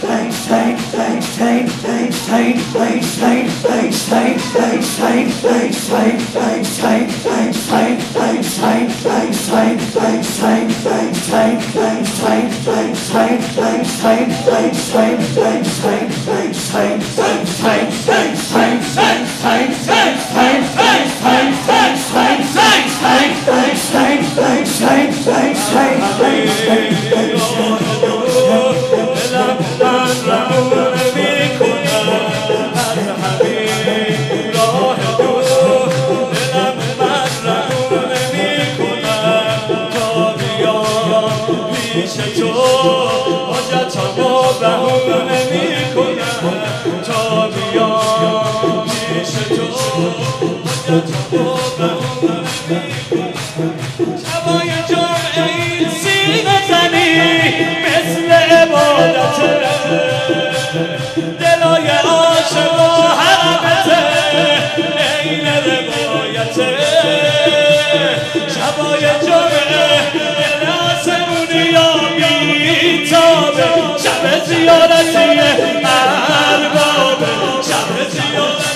شبای جمعه این سینه زنی مثل عبادته دلای عاشق و حرمته عین روایته شبای جمعه دل آسمونی یا بیتابه شب زیارتی اربابه شب زیارتی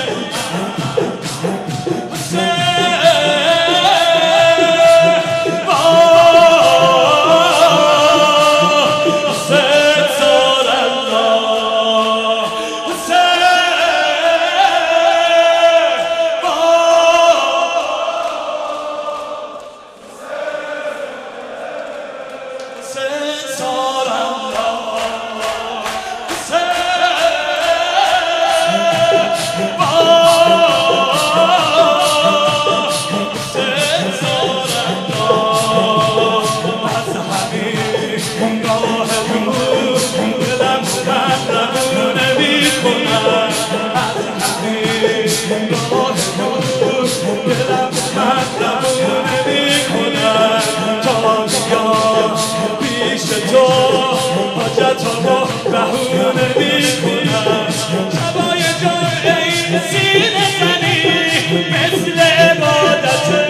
بهونه میکنم شبای جمعه این سینه زنی مثل عبادته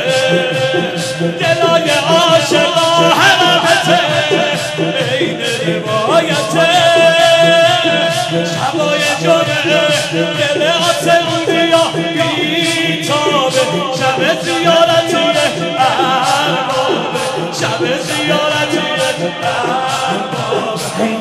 دلای عاشقا حرمته عین روایته شبای جمعه دل آسمونی یا بیتابه شب زیارتی اربابه شب زیارتی اربابه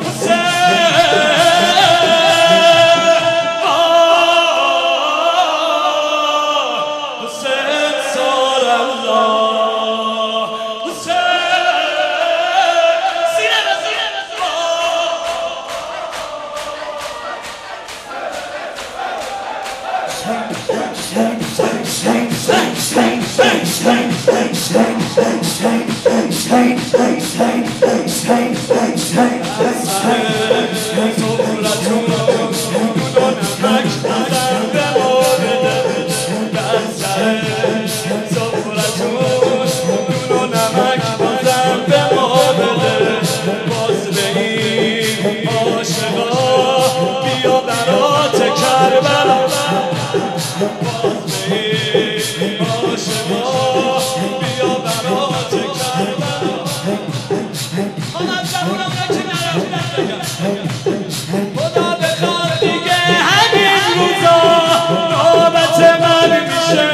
خدا بخواد دیگه همین روزا نوبت من میشه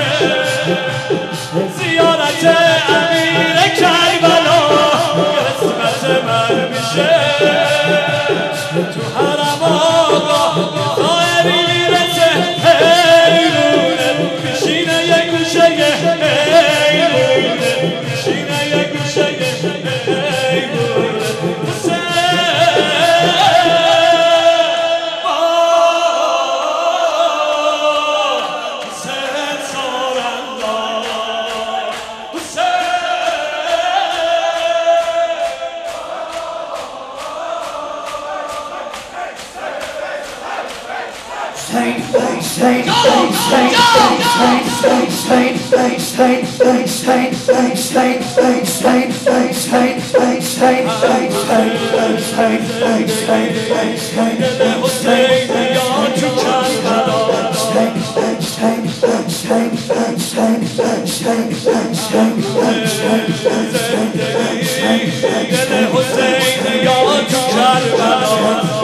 زیارت امیر کربلا قسمت من میشه تو حرم آقا ظاهری میرسه حیرونه میشینه یه گوشه حیرونه میشینه یه گوشه حیرونه Hussein ya tu Karbala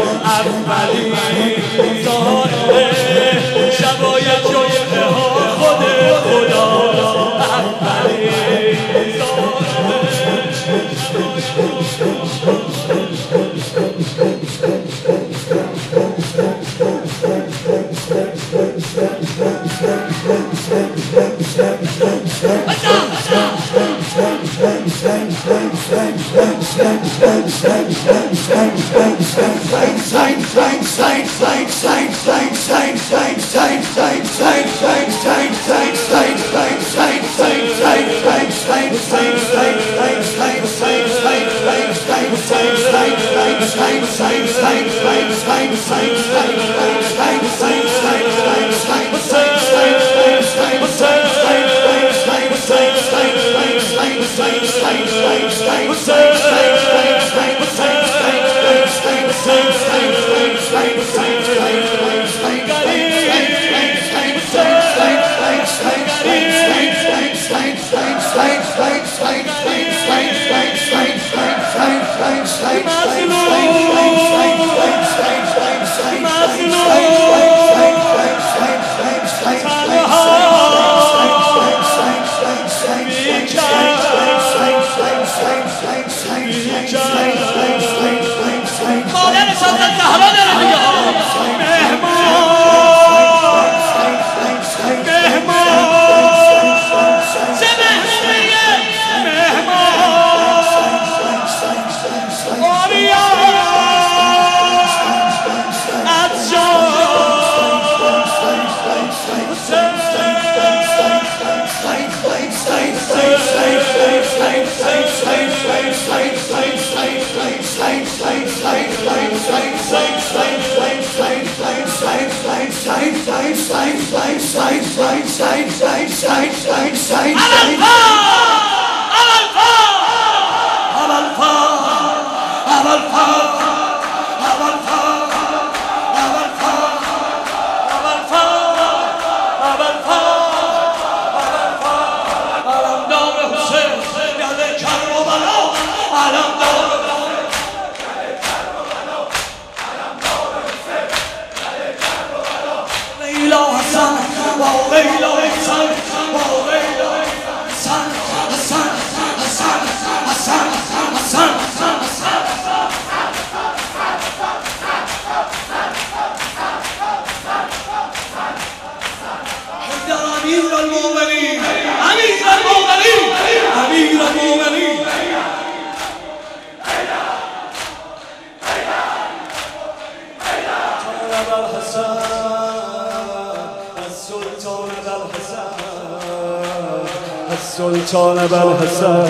السلطان أبا الحسن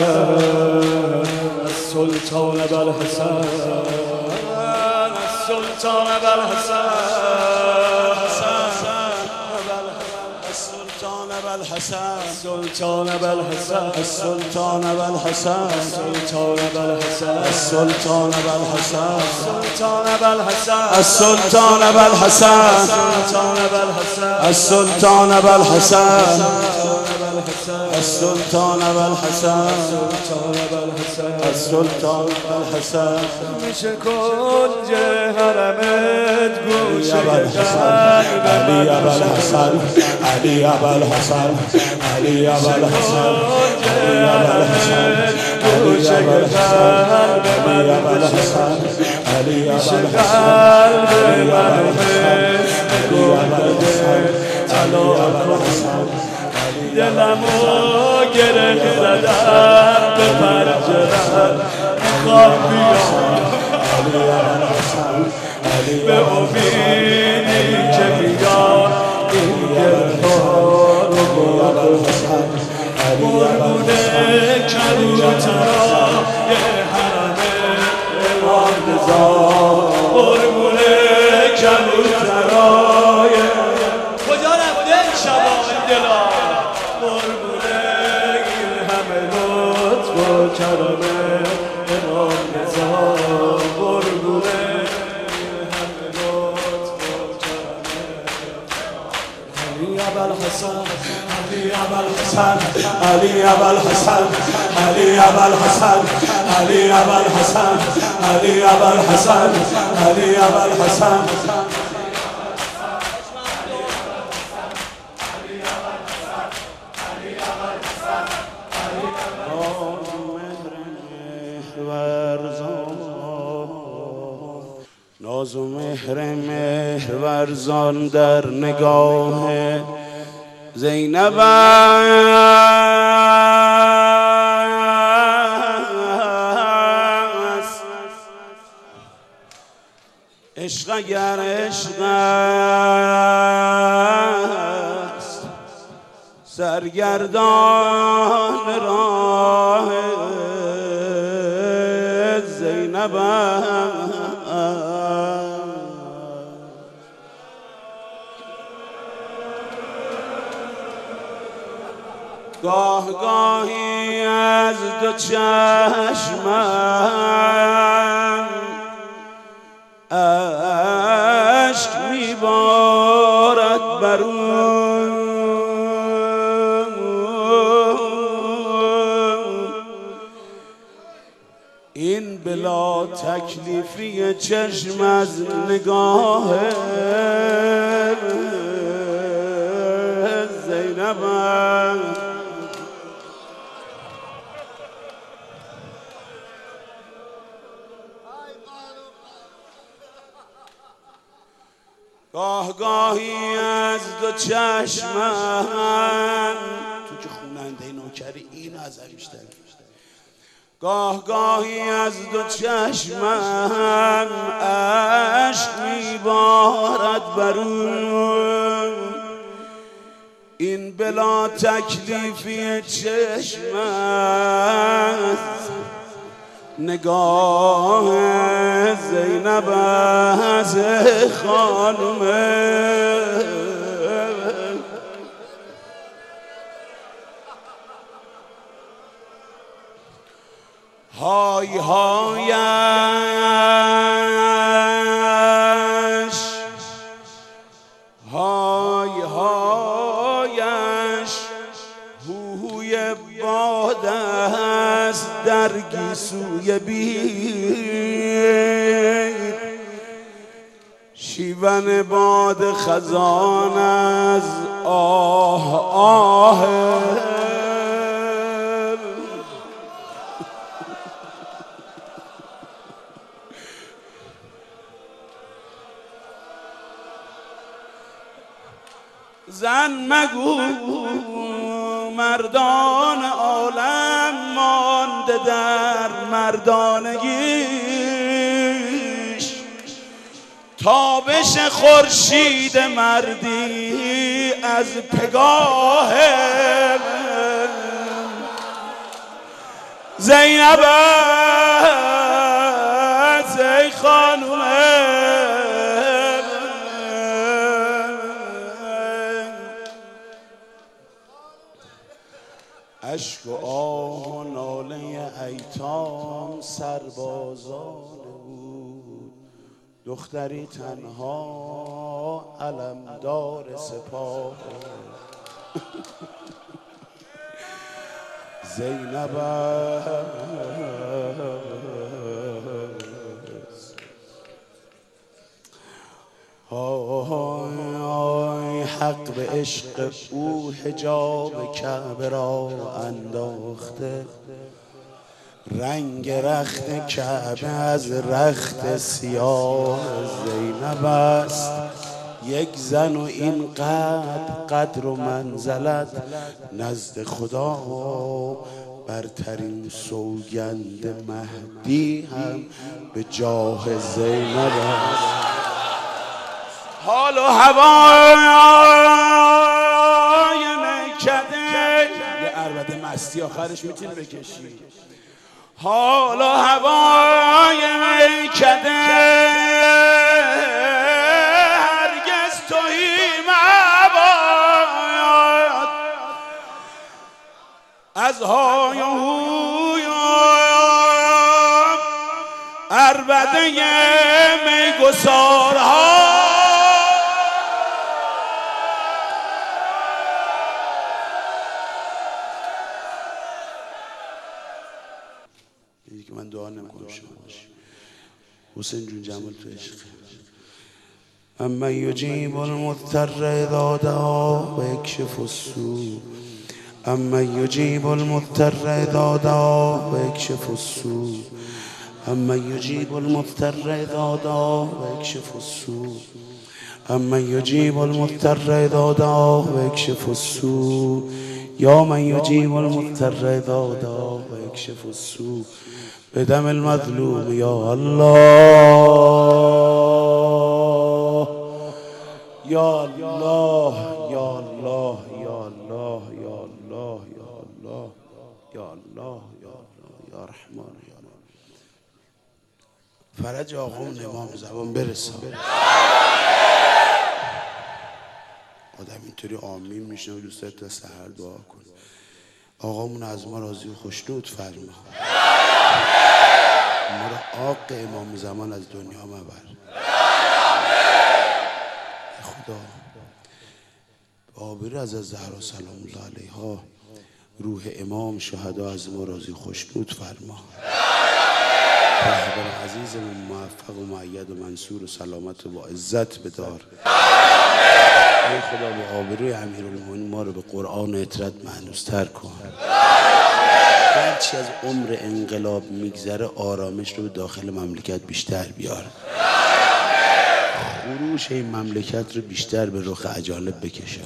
السلطان أبا الحسن السلطان أبا الحسن السلطان أبا الحسن السلطان أبا الحسن السلطان أبا الحسن السلطان أبا الحسن السلطان أبا الحسن السلطان أبا الحسن السلطان أبا الحسن السلطان أبا الحسن السلطان أبا الحسن السلطان أبا الحسن میشه کنج حرمت گوشه علی أبا الحسن علی أبا الحسن علی أبا الحسن علی أبا الحسن گوشه علی أبا الحسن علی أبا الحسن علی أبا الحسن دلمو گره زدم به پنجره‌ات میخوام بیام به امیدی که بیام این گرها رو قربون کبوترای حرم امام رضا قربون کبوترای کجا رفته شبان دلا کرم امام رضا قربونه همه لطف و کرم علی أبا الحسن علی أبا الحسن علی أبا الحسن علی أبا الحسن علی أبا الحسن علی أبا الحسن علی أبا الحسن ناز و مهر ورزان در نگاه زینب است عشق اگر عشق است سرگردان راه زینب گاه گاهی از دو چشمم اشک میبارد برون این بلا تکلیفی چشم از نگاه زینب گاه گاهی از دو چشمم تو که خوننده نوکری این ازم بیشتر گاه گاهی از دو چشمم اشک میبارد برون این بلا تکلیفی چشم است نگاه زینب از خانم های هایش های هایش هوی باد است در گیسوی بید شیون باد خزان از آه آه زن مگو مردان عالم مانده در مردانگیش تابش خورشید مردی از پگاه زینب ای خانم اشک و آه و ناله ایتام سربازان بود دختری تنها علمدار سپاه زینب حق به عشق او حجاب کعبه را انداخته رنگ رخت کعبه از رخت سیاه زینب است یک زن و این قدر و منزلت نزد خدا برترین سوگند مهدی هم به جاه زینب است حال و هوای میکده یه عربده مستی آخرش میتونی بکشی حال و هوای میکده هرگز توهی مباد از های و هوی عربده میگسارها که من دعا نمیکنم شما حسین جون جمال تو عشق اما یجیب المضطر اذا دعا و یکشف السوء اما یجیب المضطر اذا دعا و یکشف السوء اما یجیب المضطر اذا دعا و یکشف السوء اما یجیب المضطر اذا دعا و یکشف السوء یا من یجیب المضطر اذا دعا و یکشف السوء بدم المظلوم یا الله یا الله یا الله یا الله یا الله یا الله یا الله یا الله یا رحمان یا الله. فرج آقامون امام زمان برسان. آدم اینطوری آمین میشنه و دوست داره تا سحر دعا کن. آقامون از ما راضی و خوشنود فرما. ما را آق امام زمان از دنیا مبر. خدا آبرو از زهرا سلام الله علیها روح امام شهدا از ما راضی خوشنود فرما. رهبر عزیزمون موفق و مؤید و منصور و سلامت و با عزت بدار. ای خدا به آبروی امیرالمومنین ما رو به قرآن و اطرت مهنوزتر کن. هرچی از عمر انقلاب میگذره آرامش رو به داخل مملکت بیشتر بیار. خروش این مملکت رو بیشتر به رخ اجانب بکشه.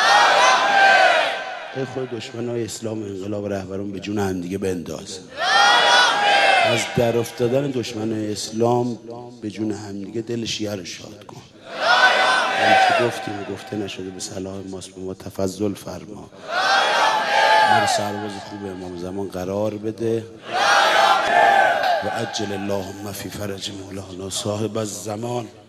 ای خود دشمنای اسلام و انقلاب رهبران به جون هم دیگه بنداز. از در افتادن دشمنای اسلام به جون هم دیگه دل شیعه رو شاد کن. که گفتیم و گفته نشده به صلاح ماست، به ما تفضل فرما. ما رو سرباز خوب امام زمان قرار بده و عجل اللهم فی فرج مولانا صاحب الزمان.